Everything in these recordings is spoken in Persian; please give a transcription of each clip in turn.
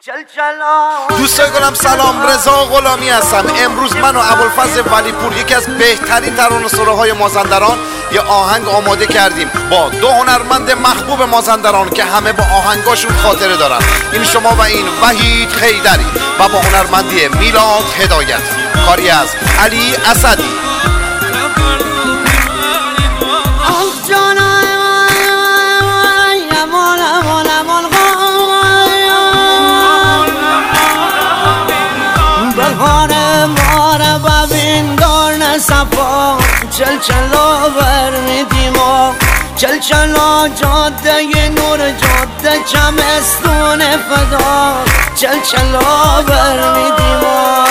دوستای گلم سلام، رضا غلامی هستم. امروز من و ابوالفضل ولیپور یکی از بهترین ترانه‌سراهای مازندران یه آهنگ آماده کردیم با دو هنرمند محبوب مازندران که همه با آهنگاشون خاطره دارن. این شما و این وحید خیدری و با هنرمندی میلاد هدایت، کاری از علی اسدی. چل چلا برمیدیم و چل چلا جاده نور، جاده چمستون فدا، چل چلا برمیدیم و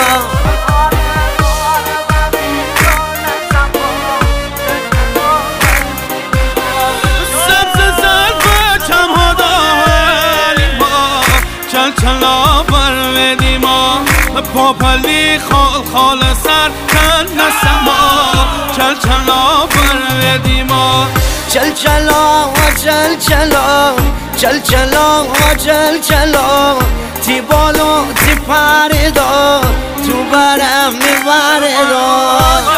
سبز زد و چم ها داریم ما، چل چلا برمیدیم و پاپلی خال خال سر کن نسما، چل چلا برمیدیم چل چلا و چل چلا، چل چلا و چل چلا، تی بالو تی پریدا تو برم میبریدا.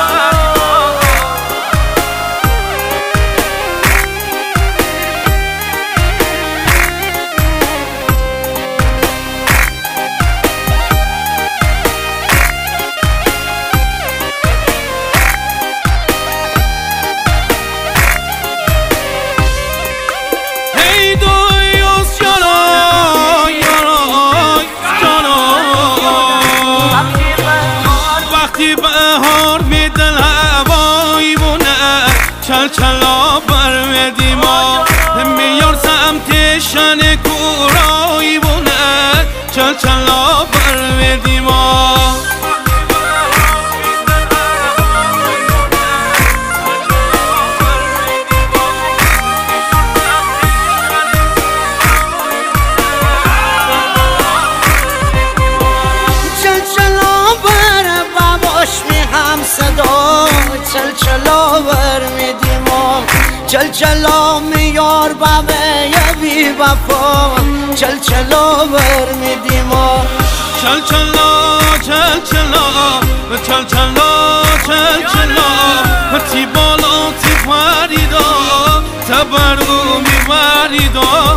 بهار میدل هوایی بونه، چل چلا برمیدیم میار سمت شن کورایی بونه، چل چلا برمیدیم چل چلا برمیدیم چل چلا میار بابه یه بی وفا، چل چلا برمیدیم چل چلا چل چلا چل چلا چل چلا، تی بالا تی پریدا تبرو میبریدا.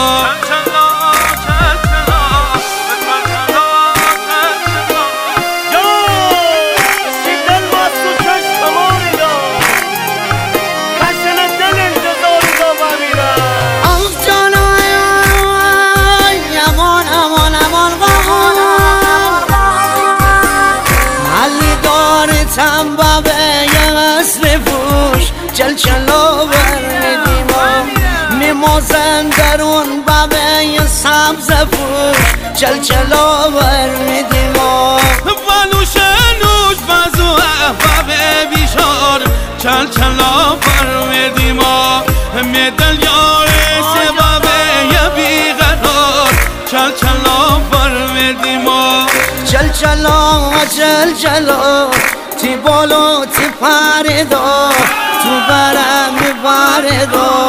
هم بابه یه غصر فوش، چل چلا برمیدیم میمازن درون بابه یه سبز فوش، چل چلا برمیدیم بلوش نوش بازو بابه بیشار، چل چلا برمیدیم میدل یار سه بابه یه بیقرار، چل چلا برمیدیم چل چلا چل چلا، تی بالو تی پریدا تو برم میبریدا.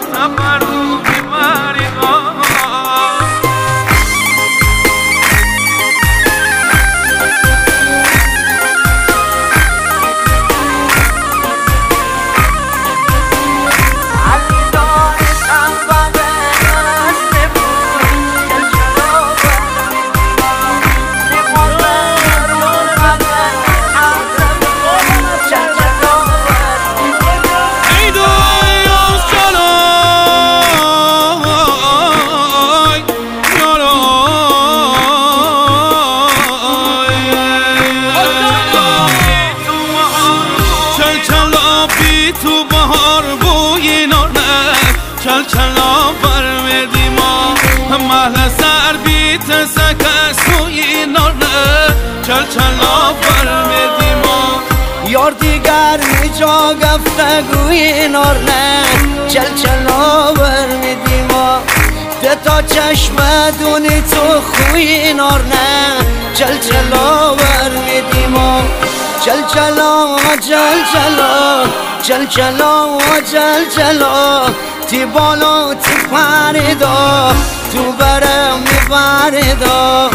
تو بهار بوی نارنه، چل چلا برمیدیم محل سر بیت سکس توی نارنه، چل چلا برمیدیم یار دیگر میجا گفتگوی نارنه، چل چلا برمیدیم ده تا چشم دونی تو خوی نارنه، چل چلا برمیدیم چل چلا چل چلا چل چلا چل چلا، تی بالا تی پریدا تو برم میبردا